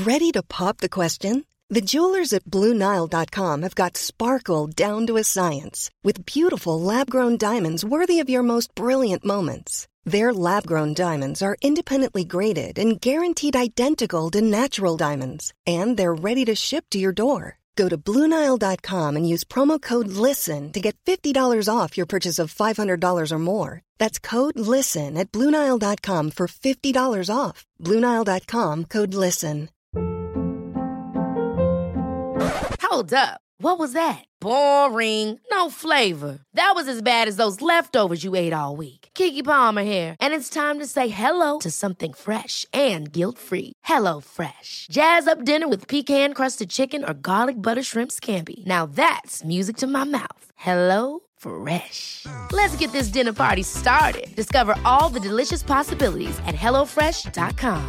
Ready to pop the question? The jewelers at BlueNile.com have got sparkle down to a science with beautiful lab-grown diamonds worthy of your most brilliant moments. Their lab-grown diamonds are independently graded and guaranteed identical to natural diamonds, and they're ready to ship to your door. Go to BlueNile.com and use promo code LISTEN to get $50 off your purchase of $500 or more. That's code LISTEN at BlueNile.com for $50 off. BlueNile.com, code LISTEN. Hold up. What was that? Boring. No flavor. That was as bad as those leftovers you ate all week. Keke Palmer here, and it's time to say hello to something fresh and guilt-free. Hello Fresh. Jazz up dinner with pecan-crusted chicken or garlic butter shrimp scampi. Now that's music to my mouth. Hello Fresh. Let's get this dinner party started. Discover all the delicious possibilities at hellofresh.com.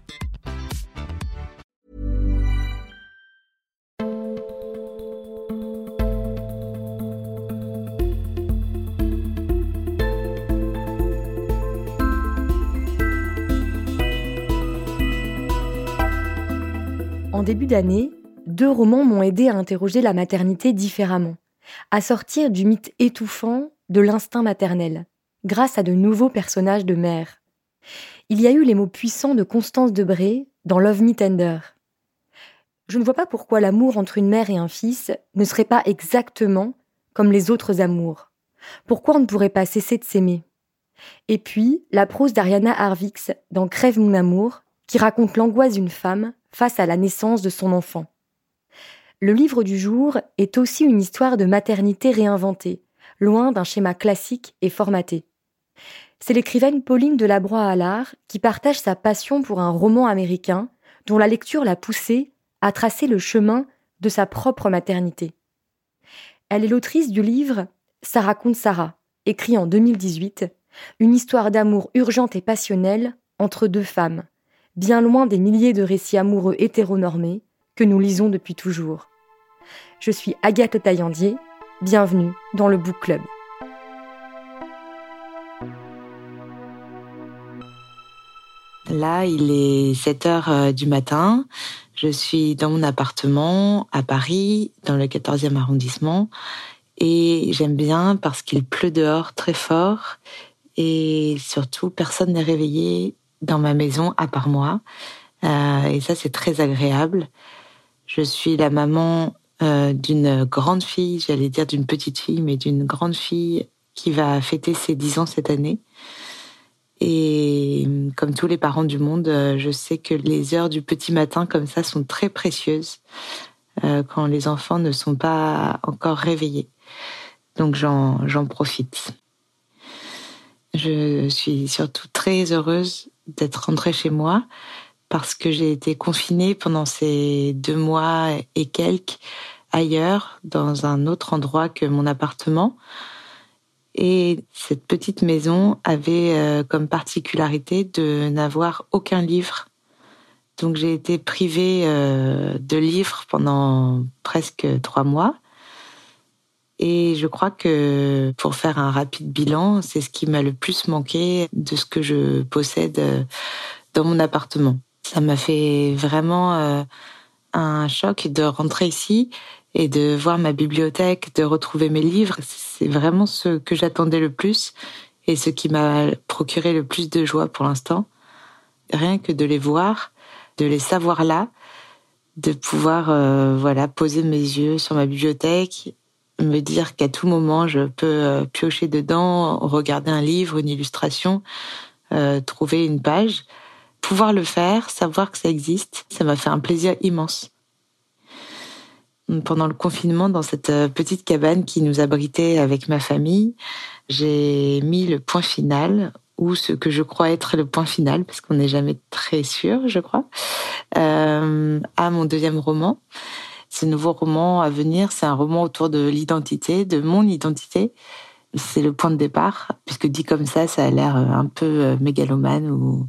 En début d'année, 2 romans m'ont aidé à interroger la maternité différemment, à sortir du mythe étouffant de l'instinct maternel, grâce à de nouveaux personnages de mère. Il y a eu les mots puissants de Constance Debré dans Love Me Tender. Je ne vois pas pourquoi l'amour entre une mère et un fils ne serait pas exactement comme les autres amours. Pourquoi on ne pourrait pas cesser de s'aimer? Et puis, la prose d'Ariana Harvix dans Crève mon amour, qui raconte l'angoisse d'une femme face à la naissance de son enfant. Le livre du jour est aussi une histoire de maternité réinventée, loin d'un schéma classique et formaté. C'est l'écrivaine Pauline Delabroix-Allard qui partage sa passion pour un roman américain dont la lecture l'a poussée à tracer le chemin de sa propre maternité. Elle est l'autrice du livre « Ça raconte Sarah », écrit en 2018, une histoire d'amour urgente et passionnelle entre 2 femmes, bien loin des milliers de récits amoureux hétéronormés que nous lisons depuis toujours. Je suis Agathe Taillandier, bienvenue dans le Book Club. Là, il est 7h du matin. Je suis dans mon appartement à Paris, dans le 14e arrondissement. Et j'aime bien parce qu'il pleut dehors très fort. Et surtout, personne n'est réveillé dans ma maison à part moi. Et ça, c'est très agréable. Je suis la maman d'une grande fille, j'allais dire d'une petite fille, mais d'une grande fille qui va fêter ses 10 ans cette année. Et comme tous les parents du monde, je sais que les heures du petit matin comme ça sont très précieuses quand les enfants ne sont pas encore réveillés. Donc j'en profite. Je suis surtout très heureuse d'être rentrée chez moi parce que j'ai été confinée pendant ces 2 mois et quelques ailleurs, dans un autre endroit que mon appartement. Et cette petite maison avait comme particularité de n'avoir aucun livre. Donc j'ai été privée de livres pendant presque 3 mois. Et je crois que pour faire un rapide bilan, c'est ce qui m'a le plus manqué de ce que je possède dans mon appartement. Ça m'a fait vraiment un choc de rentrer ici et de voir ma bibliothèque, de retrouver mes livres. C'est vraiment ce que j'attendais le plus et ce qui m'a procuré le plus de joie pour l'instant. Rien que de les voir, de les savoir là, de pouvoir poser mes yeux sur ma bibliothèque, me dire qu'à tout moment je peux piocher dedans, regarder un livre, une illustration, trouver une page. Pouvoir le faire, savoir que ça existe, ça m'a fait un plaisir immense. Pendant le confinement, dans cette petite cabane qui nous abritait avec ma famille, j'ai mis le point final, ou ce que je crois être le point final, parce qu'on n'est jamais très sûr, je crois, à mon 2e roman. Ce nouveau roman à venir, c'est un roman autour de l'identité, de mon identité. C'est le point de départ, puisque dit comme ça a l'air un peu mégalomane ou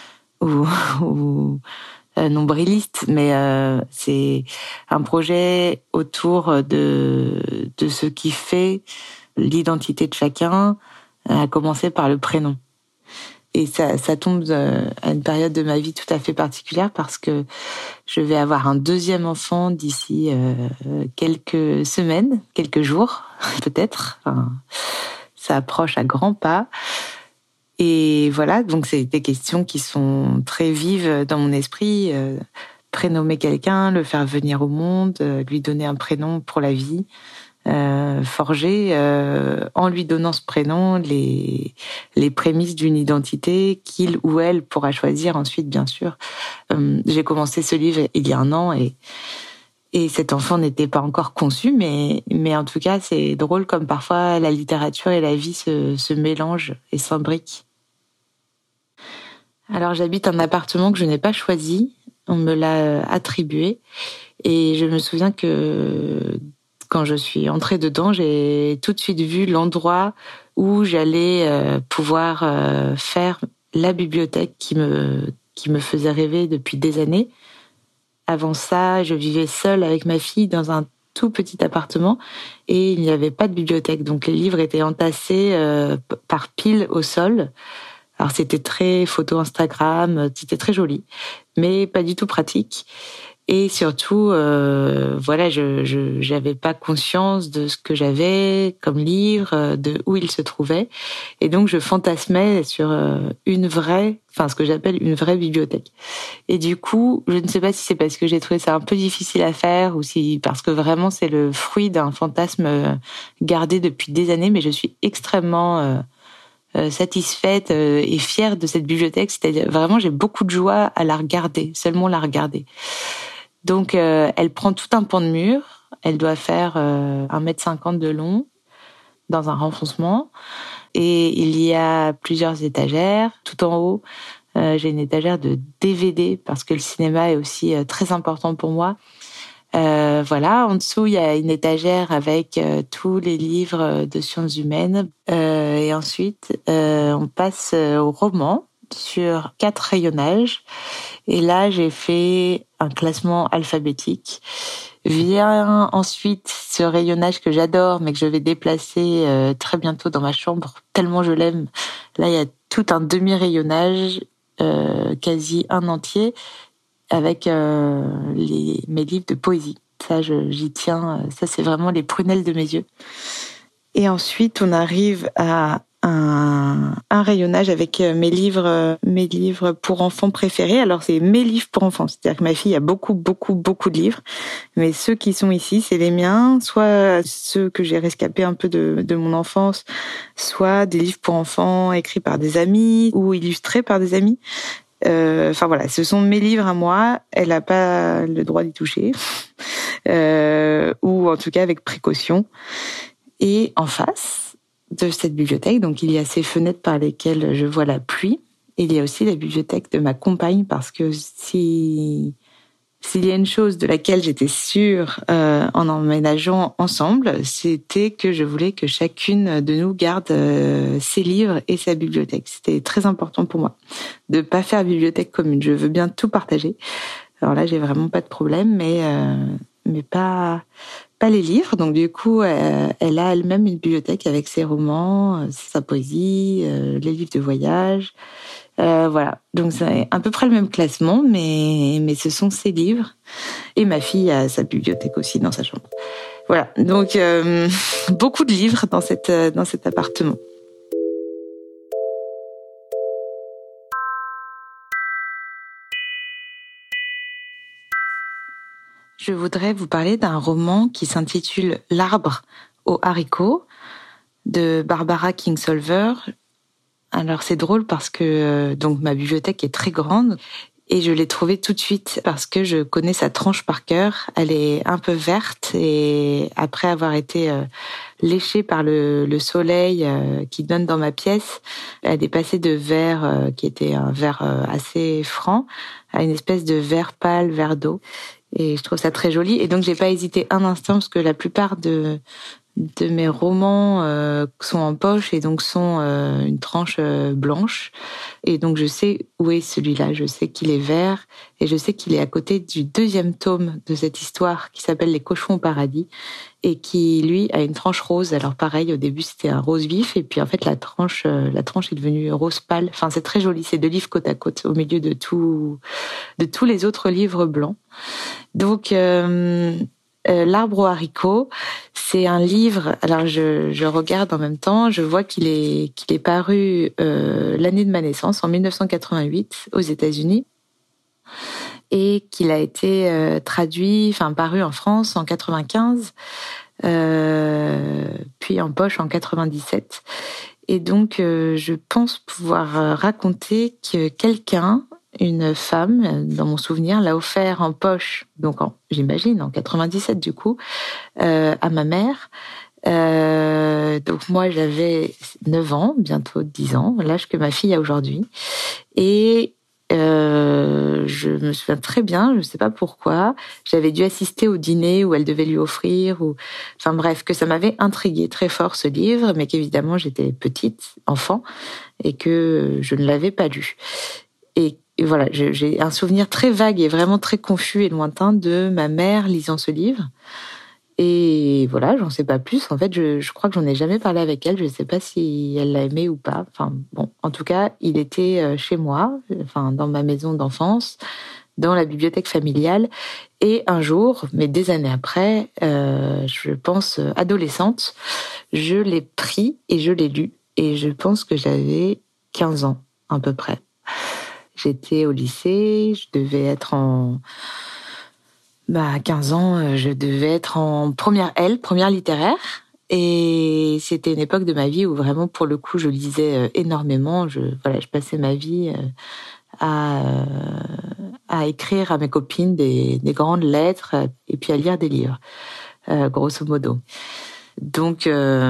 nombriliste, mais c'est un projet autour de ce qui fait l'identité de chacun, à commencer par le prénom. Et ça tombe à une période de ma vie tout à fait particulière parce que je vais avoir un deuxième enfant d'ici quelques semaines, quelques jours peut-être. Enfin, ça approche à grands pas. Et voilà, donc c'est des questions qui sont très vives dans mon esprit. Prénommer quelqu'un, le faire venir au monde, lui donner un prénom pour la vie. Forger en lui donnant ce prénom les prémices d'une identité qu'il ou elle pourra choisir ensuite, bien sûr. J'ai commencé ce livre il y a 1 an et cet enfant n'était pas encore conçu, mais en tout cas c'est drôle comme parfois la littérature et la vie se mélangent et s'imbriquent. Alors j'habite un appartement que je n'ai pas choisi, on me l'a attribué et je me souviens que quand je suis entrée dedans, j'ai tout de suite vu l'endroit où j'allais pouvoir faire la bibliothèque qui me faisait rêver depuis des années. Avant ça, je vivais seule avec ma fille dans un tout petit appartement et il n'y avait pas de bibliothèque. Donc les livres étaient entassés par piles au sol. Alors c'était très photo Instagram, c'était très joli, mais pas du tout pratique. Et surtout, voilà, je j'avais pas conscience de ce que j'avais comme livre, de où il se trouvait, et donc je fantasmais sur ce que j'appelle une vraie bibliothèque. Et du coup, je ne sais pas si c'est parce que j'ai trouvé ça un peu difficile à faire ou si parce que vraiment c'est le fruit d'un fantasme gardé depuis des années, mais je suis extrêmement satisfaite et fière de cette bibliothèque. C'est-à-dire vraiment, j'ai beaucoup de joie à la regarder, seulement la regarder. Donc, elle prend tout un pan de mur. Elle doit faire 1,50 m de long dans un renfoncement. Et il y a plusieurs étagères. Tout en haut, j'ai une étagère de DVD parce que le cinéma est aussi très important pour moi. Voilà, en dessous, il y a une étagère avec tous les livres de sciences humaines. Et ensuite, on passe au roman sur 4 rayonnages. Et là, j'ai fait un classement alphabétique. Vient ensuite ce rayonnage que j'adore, mais que je vais déplacer très bientôt dans ma chambre, tellement je l'aime. Là, il y a tout un demi-rayonnage, quasi un entier, avec mes livres de poésie. Ça, j'y tiens. Ça, c'est vraiment les prunelles de mes yeux. Et ensuite, on arrive à un rayonnage avec mes livres pour enfants préférés. Alors, c'est mes livres pour enfants. C'est-à-dire que ma fille a beaucoup de livres. Mais ceux qui sont ici, c'est les miens. Soit ceux que j'ai rescapés un peu de mon enfance, soit des livres pour enfants écrits par des amis ou illustrés par des amis. Enfin voilà, ce sont mes livres à moi. Elle n'a pas le droit d'y toucher, ou en tout cas avec précaution. Et en face de cette bibliothèque, donc il y a ces fenêtres par lesquelles je vois la pluie. Et il y a aussi la bibliothèque de ma compagne parce que s'il y a une chose de laquelle j'étais sûre en emménageant ensemble, c'était que je voulais que chacune de nous garde ses livres et sa bibliothèque. C'était très important pour moi de pas faire bibliothèque commune. Je veux bien tout partager. Alors là, j'ai vraiment pas de problème, mais pas les livres. Donc du coup, elle a elle-même une bibliothèque avec ses romans, sa poésie, les livres de voyage. Voilà, donc c'est à peu près le même classement, mais ce sont ses livres. Et ma fille a sa bibliothèque aussi dans sa chambre. Voilà, donc beaucoup de livres dans cet appartement. Je voudrais vous parler d'un roman qui s'intitule L'arbre aux haricots de Barbara Kingsolver. Alors c'est drôle parce que donc ma bibliothèque est très grande et je l'ai trouvée tout de suite parce que je connais sa tranche par cœur. Elle est un peu verte et après avoir été léchée par le soleil qui donne dans ma pièce, elle est passée de vert qui était un vert assez franc à une espèce de vert pâle, vert d'eau. Et je trouve ça très joli. Et donc, j'ai pas hésité un instant parce que la plupart de de mes romans sont en poche et donc sont une tranche blanche. Et donc je sais où est celui-là, je sais qu'il est vert et je sais qu'il est à côté du 2e tome de cette histoire qui s'appelle Les cochons au paradis et qui, lui, a une tranche rose. Alors pareil, au début c'était un rose vif et puis en fait la tranche est devenue rose pâle. Enfin c'est très joli, c'est 2 livres côte à côte au milieu de tous les autres livres blancs. Donc L'arbre aux haricots, c'est un livre. Alors je regarde en même temps, je vois qu'il est paru l'année de ma naissance, en 1988, aux États-Unis, et qu'il a été paru en France en 95, puis en poche en 97. Et donc je pense pouvoir raconter que quelqu'un, une femme, dans mon souvenir, l'a offert en poche, donc j'imagine en 97 du coup, à ma mère. Donc moi j'avais 9 ans, bientôt 10 ans, l'âge que ma fille a aujourd'hui. Et je me souviens très bien, je ne sais pas pourquoi, j'avais dû assister au dîner où elle devait lui offrir, enfin bref, que ça m'avait intriguée très fort ce livre, mais qu'évidemment j'étais petite, enfant, et que je ne l'avais pas lu. Et voilà, j'ai un souvenir très vague et vraiment très confus et lointain de ma mère lisant ce livre. Et voilà, j'en sais pas plus. En fait, je crois que j'en ai jamais parlé avec elle. Je sais pas si elle l'a aimé ou pas. Enfin, bon, en tout cas, il était chez moi, enfin, dans ma maison d'enfance, dans la bibliothèque familiale. Et un jour, mais des années après, je pense adolescente, je l'ai pris et je l'ai lu. Et je pense que j'avais 15 ans, à peu près. J'étais au lycée, je devais être à 15 ans, je devais être en première littéraire. Et c'était une époque de ma vie où vraiment, pour le coup, je lisais énormément. Je passais ma vie à écrire à mes copines des grandes lettres et puis à lire des livres, grosso modo. Donc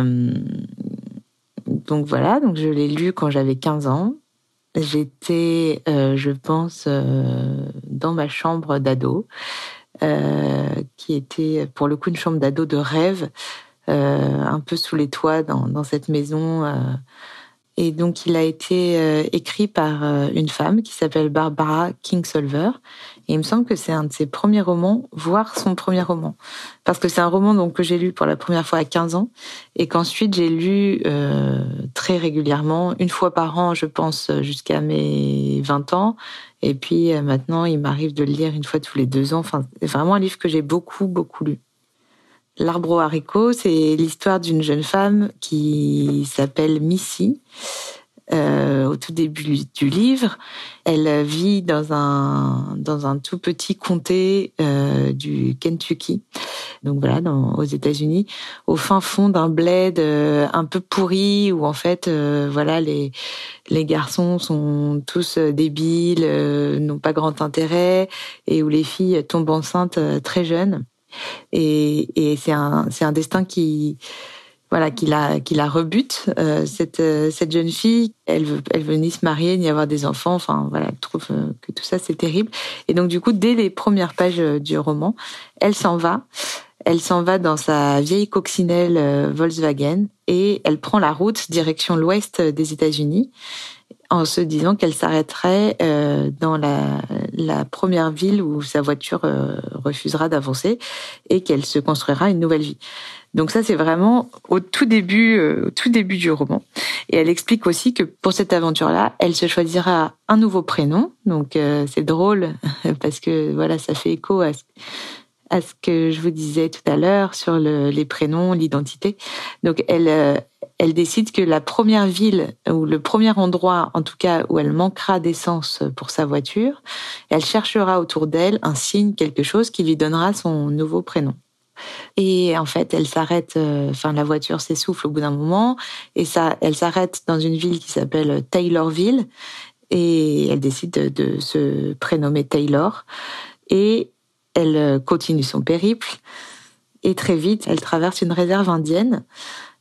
voilà, donc je l'ai lu quand j'avais 15 ans. J'étais, je pense, dans ma chambre d'ado, qui était pour le coup une chambre d'ado de rêve, un peu sous les toits dans cette maison. Et donc il a été écrit par une femme qui s'appelle Barbara Kingsolver. Et il me semble que c'est un de ses premiers romans, voire son premier roman. Parce que c'est un roman donc, que j'ai lu pour la première fois à 15 ans et qu'ensuite j'ai lu très régulièrement, une fois par an, je pense, jusqu'à mes 20 ans. Et puis maintenant, il m'arrive de le lire une fois tous les 2 ans. Enfin, c'est vraiment un livre que j'ai beaucoup, beaucoup lu. L'arbre aux haricots, c'est l'histoire d'une jeune femme qui s'appelle Missy. Au tout début du livre, elle vit dans un tout petit comté du Kentucky, donc voilà, aux États-Unis, au fin fond d'un bled un peu pourri où en fait, les garçons sont tous débiles, n'ont pas grand intérêt, et où les filles tombent enceintes très jeunes. Et c'est un destin qui la rebute, cette jeune fille. Elle veut ni se marier, ni avoir des enfants. Enfin, voilà, elle trouve que tout ça, c'est terrible. Et donc, du coup, dès les premières pages du roman, elle s'en va. Elle s'en va dans sa vieille coccinelle Volkswagen et elle prend la route direction l'ouest des États-Unis en se disant qu'elle s'arrêterait dans la première ville où sa voiture refusera d'avancer et qu'elle se construira une nouvelle vie. Donc ça, c'est vraiment au tout début du roman. Et elle explique aussi que pour cette aventure-là, elle se choisira un nouveau prénom. Donc c'est drôle parce que voilà, ça fait écho à ce que je vous disais tout à l'heure sur les prénoms, l'identité. Donc elle décide que la première ville ou le premier endroit, en tout cas, où elle manquera d'essence pour sa voiture, elle cherchera autour d'elle un signe, quelque chose qui lui donnera son nouveau prénom. Et en fait, elle s'arrête, la voiture s'essouffle au bout d'un moment, et elle s'arrête dans une ville qui s'appelle Taylorville, et elle décide de se prénommer Taylor, et elle continue son périple, et très vite, elle traverse une réserve indienne,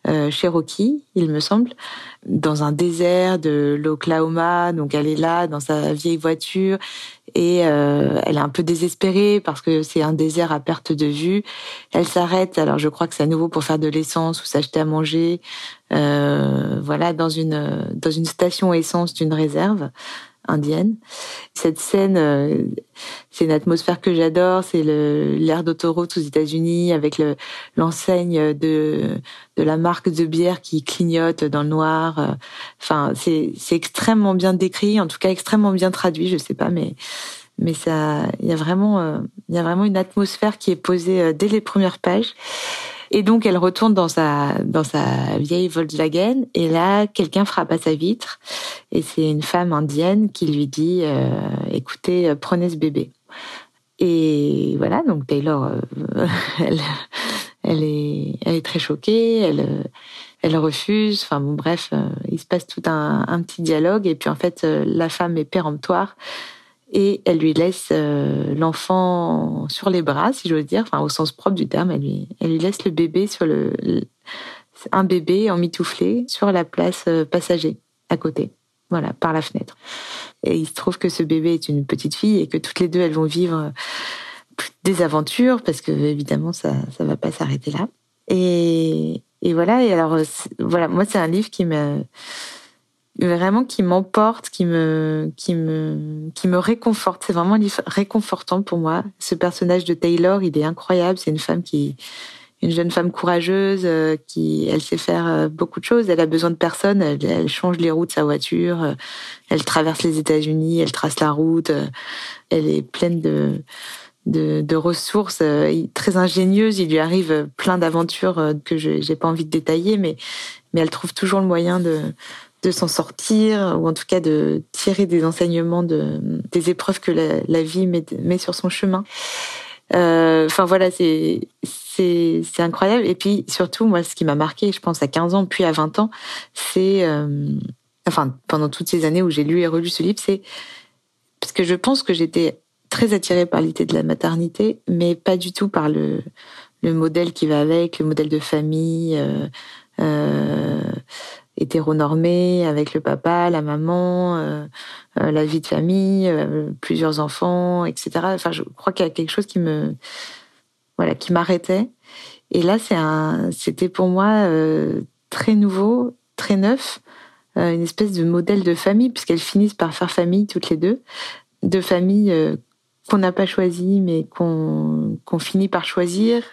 Cherokee, il me semble, dans un désert de l'Oklahoma. Donc elle est là dans sa vieille voiture et elle est un peu désespérée parce que c'est un désert à perte de vue. Elle s'arrête, alors je crois que c'est à nouveau pour faire de l'essence ou s'acheter à manger, voilà, dans une station essence d'une réserve indienne. Cette scène, c'est une atmosphère que j'adore, c'est l'aire d'autoroute aux États-Unis avec l'enseigne de la marque de bière qui clignote dans le noir. Enfin, c'est extrêmement bien décrit, en tout cas extrêmement bien traduit, je sais pas, mais ça, il y a vraiment une atmosphère qui est posée dès les premières pages. Et donc, elle retourne dans sa vieille Volkswagen et là, quelqu'un frappe à sa vitre et c'est une femme indienne qui lui dit écoutez, prenez ce bébé. Et voilà, donc Taylor, elle est très choquée, elle refuse. Enfin bon, bref, il se passe tout un petit dialogue et puis en fait, la femme est péremptoire. Et elle lui laisse l'enfant sur les bras, si j'ose dire, enfin au sens propre du terme. Elle lui laisse le bébé un bébé emmitouflé sur la place passager à côté, voilà, par la fenêtre. Et il se trouve que ce bébé est une petite fille et que toutes les deux elles vont vivre des aventures parce que évidemment ça va pas s'arrêter là. Et voilà. Et alors voilà, moi c'est un livre qui m'emporte, qui me réconforte. C'est vraiment un livre réconfortant pour moi. Ce personnage de Taylor, il est incroyable. C'est une jeune femme courageuse elle sait faire beaucoup de choses. Elle a besoin de personne. Elle change les roues de sa voiture. Elle traverse les États-Unis. Elle trace la route. Elle est pleine de ressources, très ingénieuse. Il lui arrive plein d'aventures que j'ai pas envie de détailler, mais elle trouve toujours le moyen de s'en sortir, ou en tout cas de tirer des enseignements des épreuves que la vie met sur son chemin. Enfin voilà, c'est incroyable. Et puis surtout, moi, ce qui m'a marqué, je pense à 15 ans, puis à 20 ans, c'est, pendant toutes ces années où j'ai lu et relu ce livre, c'est parce que je pense que j'étais très attirée par l'idée de la maternité, mais pas du tout par le modèle qui va avec, le modèle de famille, hétéronormée, avec le papa, la maman, la vie de famille, plusieurs enfants, etc. Enfin, je crois qu'il y a quelque chose qui m'arrêtait. Et là, c'était pour moi très nouveau, très neuf, une espèce de modèle de famille, puisqu'elles finissent par faire famille toutes les deux, de famille qu'on n'a pas choisie, mais qu'on finit par choisir.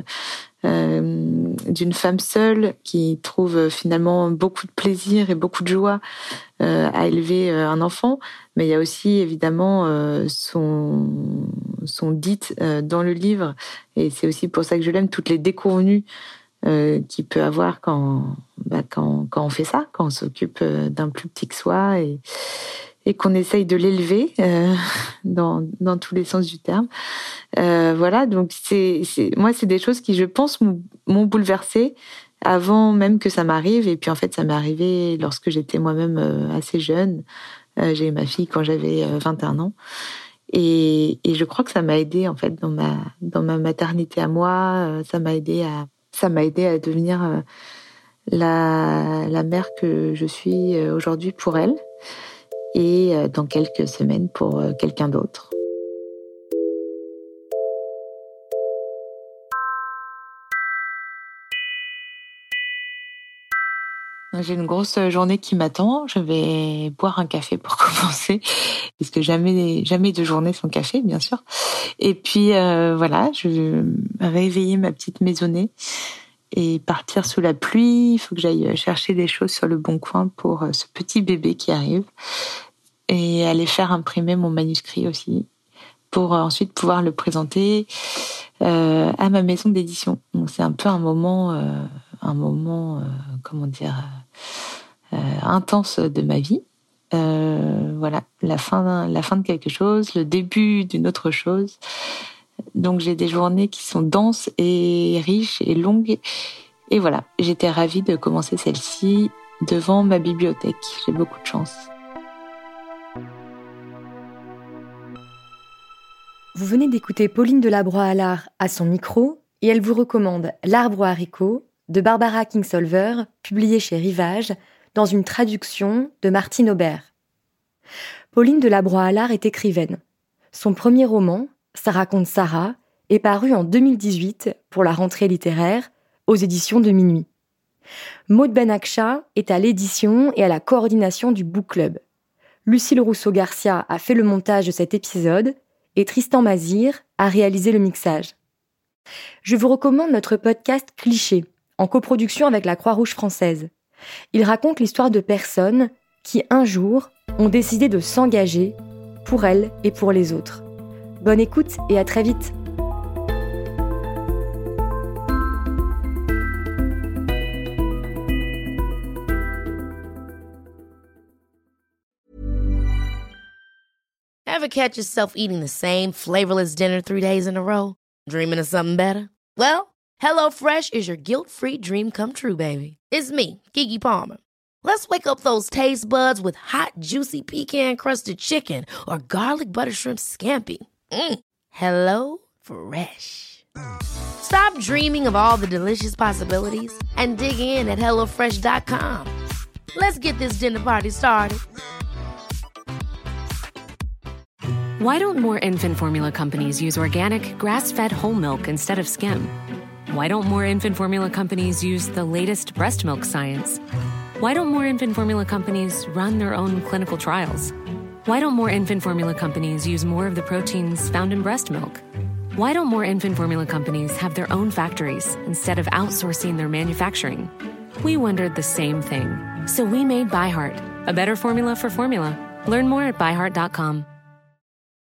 D'une femme seule qui trouve finalement beaucoup de plaisir et beaucoup de joie à élever un enfant, mais il y a aussi évidemment son dite dans le livre, et c'est aussi pour ça que je l'aime, toutes les déconvenues qu'il peut avoir quand on fait ça, quand on s'occupe d'un plus petit que soi et qu'on essaye de l'élever dans tous les sens du terme. Voilà, donc moi, c'est des choses qui, je pense, m'ont bouleversée avant même que ça m'arrive. Et puis, en fait, ça m'est arrivé lorsque j'étais moi-même assez jeune. J'ai eu ma fille quand j'avais 21 ans. Et je crois que ça m'a aidée, en fait, dans ma maternité à moi. Ça m'a aidée à devenir la mère que je suis aujourd'hui pour elle. Et dans quelques semaines pour quelqu'un d'autre. J'ai une grosse journée qui m'attend. Je vais boire un café pour commencer, puisque jamais de journée sans café, bien sûr. Et puis voilà, je vais réveiller ma petite maisonnée et partir sous la pluie. Il faut que j'aille chercher des choses sur le Bon Coin pour ce petit bébé qui arrive. Et aller faire imprimer mon manuscrit aussi, pour ensuite pouvoir le présenter à ma maison d'édition. Donc c'est un peu un moment intense de ma vie. Voilà, la fin de quelque chose, le début d'une autre chose. Donc j'ai des journées qui sont denses et riches et longues. Et voilà, j'étais ravie de commencer celle-ci devant ma bibliothèque. J'ai beaucoup de chance. Vous venez d'écouter Pauline Delabroix-Allard à son micro et elle vous recommande L'Arbre aux haricots de Barbara Kingsolver, publié chez Rivage, dans une traduction de Martine Aubert. Pauline Delabroix-Allard est écrivaine. Son premier roman, Ça raconte Sarah, est paru en 2018 pour la rentrée littéraire aux éditions de Minuit. Maud Benakcha est à l'édition et à la coordination du Book Club. Lucille Rousseau-Garcia a fait le montage de cet épisode et Tristan Mazir a réalisé le mixage. Je vous recommande notre podcast Cliché, en coproduction avec la Croix-Rouge française. Il raconte l'histoire de personnes qui, un jour, ont décidé de s'engager pour elles et pour les autres. Bonne écoute et à très vite. Ever catch yourself eating the same flavorless dinner 3 days in a row? Dreaming of something better? Well, HelloFresh is your guilt-free dream come true, baby. It's me, Keke Palmer. Let's wake up those taste buds with hot, juicy pecan-crusted chicken or garlic butter shrimp scampi. Hello Fresh. Stop dreaming of all the delicious possibilities and dig in at HelloFresh.com. Let's get this dinner party started. Why don't more infant formula companies use organic, grass-fed whole milk instead of skim? Why don't more infant formula companies use the latest breast milk science? Why don't more infant formula companies run their own clinical trials? Why don't more infant formula companies use more of the proteins found in breast milk? Why don't more infant formula companies have their own factories instead of outsourcing their manufacturing? We wondered the same thing. So we made ByHeart, a better formula for formula. Learn more at byheart.com.